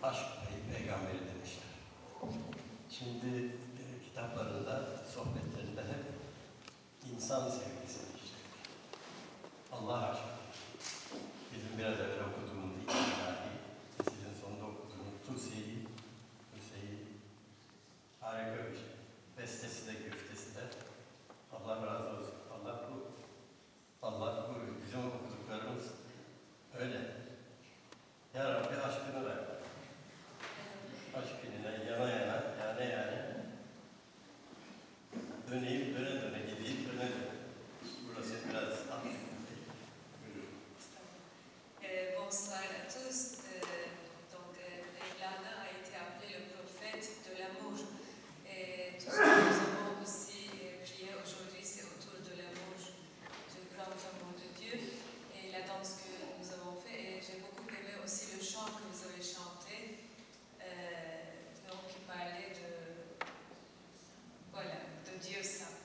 aşk peygamberi demişler. Şimdi kitaplarında, sohbetlerinde hep insan sevgisini işlediler. Allah aşkına. Bizim biraz evvel okuduğumuz İlahi, sizin sonunda okuduğumuz Tusi'yi, harika bir şey. Bestesi de, güftesi de. Allah razı olsun. Allah bu bizim okuduklarımız öyle. Ya Rabbi aşkını ver. Aşkını yana yani. Döneyim, döne, gideyim, döne. Burası biraz anlık. Bonsoir à tous. Mevlana a été appelé le prophète de l'amour. Et tout ce que nous avons aussi prié aujourd'hui, c'est autour de l'amour, du grand amour de Dieu et la danse que nous avons fait. Et j'ai beaucoup aimé aussi le chant que vous avez chanté, donc qui parlait de Dieu saint.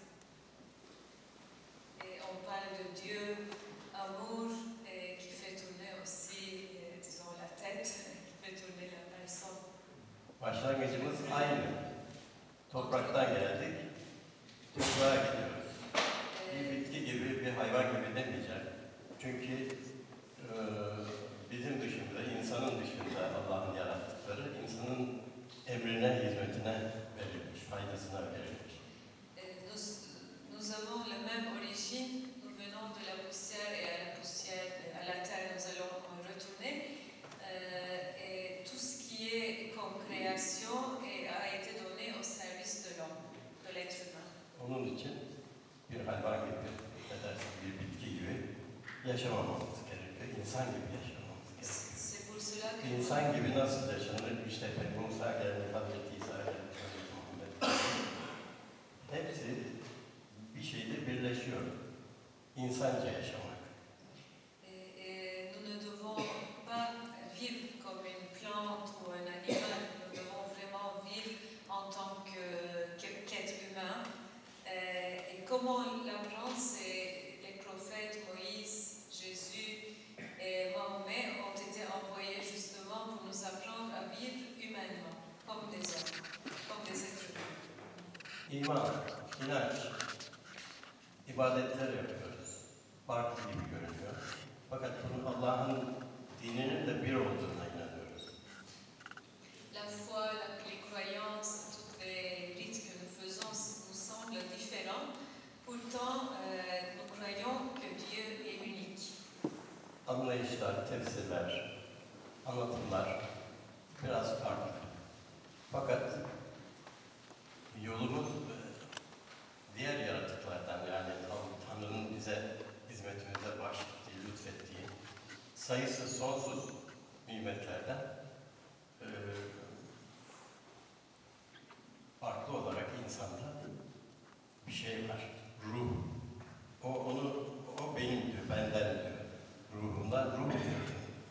Et on parle de Dieu amour et qui fait tourner aussi, disons, la tête, qui fait tourner la personne. Başlangıcımız aynı. Topraktan geldik, toprağa gidiyoruz. Bir bitki gibi, bir hayvan gibi demeyeceğim. Çünkü bizim dışında, insanın dışında Allah'ın yarattıkları, insanın emrine, hizmetine verilmiş, faydasına verilmiş. Nous avons la même origine, nous venons de la poussière et à la terre nous allons retourner. Et tout ce qui est comme création a été donné au service de l'homme, de l'être humain. Onun için bir hayvan gibi, bir bitki gibi yaşamamamız gerekiyor. İnsan gibi yaşamamız gerekiyor. İnsan gibi nasıl yaşanır? İşte Musa geldi, Hazreti İsa geldi, Hazreti Muhammed. Hepsi bir şeyde birleşiyor. İnsanca yaşamak. Nous ne devons pas vivre comme une plante ou un animal. Nous devons vraiment vivre en tant qu'être humain. Et comment l'apprendre? C'est les prophètes Moïse, Jésus et Mahomet ont été envoyés justement pour nous apprendre à vivre humainement, comme des hommes, comme des êtres humains. İman, inanç, ibadetler yapıyoruz. Farklı gibi görünüyor. Fakat bunun Allah'ın dininin de bir olduğuna inanıyoruz. La foi, les croyances, tous les rites que nous faisons nous semblent différents. Pourtant, nous croyons que Dieu est unique. Anlayışlar, tefsirler, anlatımlar biraz farklı. Fakat yolumuz diğer yaratıklardan, yani Tanrı'nın bize hizmetimize bahşettiği, lütfettiği sayısız sonsuz nimetlerden farklı olarak insanda bir şey var. Ruh. O benim diyor, benden diyor. Ruhumdan ruh diyor.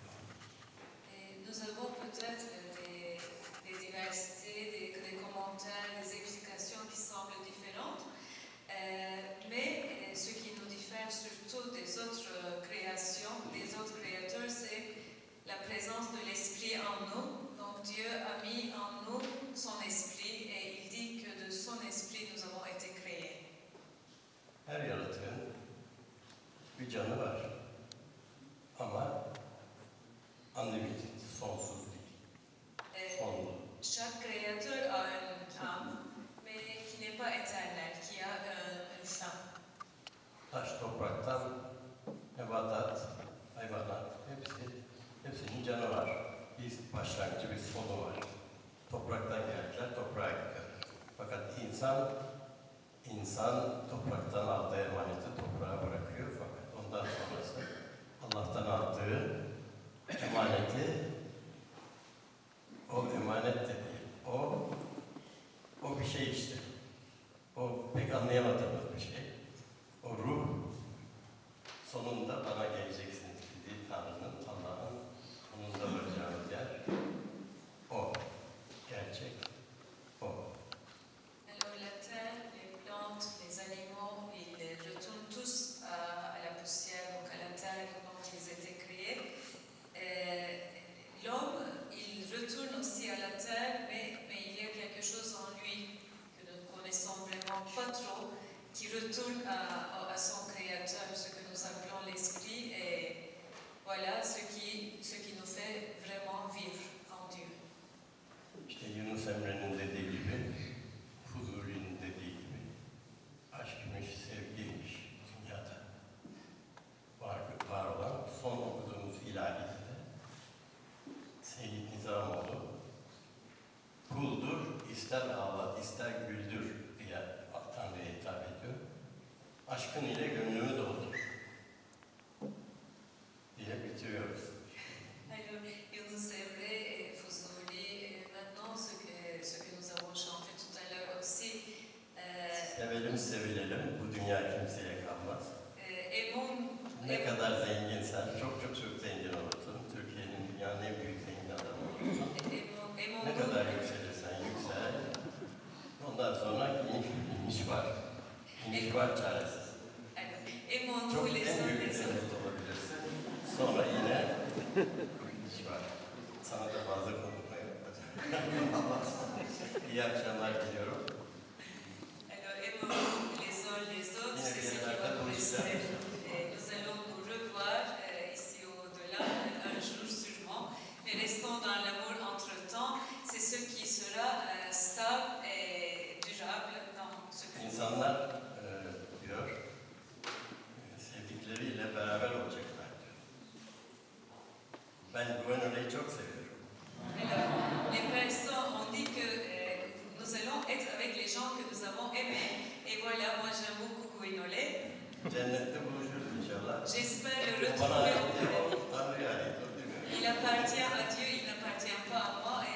Nous avons peut-être des diversités, des commentaires, des explications qui semblent différentes, mais ce qui nous diffère surtout des autres créations, des autres créateurs, c'est la présence de l'esprit en nous. Donc Dieu a mis en nous son esprit et il dit que de son esprit nous avons été créés. Her yaratığın bir canı var. Ama unlimited, sonsuz değil. Sonlu. Chaque créateur a une âme, mais qui n'est pas éternelle, qui a une fin. Taş, topraktan, nebatat, hayvanat, hepsinin canı var. Bir başlangıcı, bir sonu var. Topraktan geldiler, toprağa gidiyorlar. Fakat insan topraktan aldığı emaneti toprağa bırakıyor. Fakat ondan sonrası Allah'tan aldığı emaneti, o emanet de değil, o bir şey işte. O pek anlayamadığımız bir şey. O ruh, sonunda bana geleceksiniz dediği Tanrı'nın, Allah'ın sonunda varacağımız yer, o. Gerçek, o. Alors la terre, les plantes, les animaux, Emre'nin dediği gibi, Fuzuli'nin dediği gibi, aşkmış, sevgiymiş dünyada var olan son okuduğumuz ilahide Seyyid Nizamoğlu, kuldur, ister ağlat, ister güldür diye Tanrı'ya hitap ediyor. Aşkın ile gönlümü doldur diye bitiriyoruz. Alors, il nous aimerait, Fuzuli, maintenant ce que nous avons chanté tout à l'heure aussi. Sevelim sevilelim, bu dünya kimseye kalmaz. Aimons, Ne kadar zenginsen, çok zengin olursun. Türkiye'nin dünyanın en büyük zengin adamı olursun. Ne kadar yükselirsen yüksel. Ondan sonra iniş var. İniş var çaresiz. aimons-nous Çok les en uns büyük les autres. devlet olabilirsin. Sonra yine iniş var. Sana da fazla konuşmayı İyi akşamlar diliyorum. Alors, aimons-nous les uns les autres, c'est ce qui va nous rester. Nous allons nous revoir ici au-delà un jour sûrement, mais restons dans l'amour entre-temps. C'est ce qui sera stable et durable dans ce que nous İnsanlar diyor, sevdikleriyle beraber olacaklar diyor. Ben Gwenola'yı çok seviyorum. Alors, les personnes ont dit que nous allons être avec les gens que nous avons aimés. Et voilà, moi j'aime beaucoup Gouinolé. Cennette buluşuruz inşallah. J'espère le Bana ait retrouver. değil, o Tanrı'ya ait, o değil mi? Il appartient à Dieu, il n'appartient pas à moi.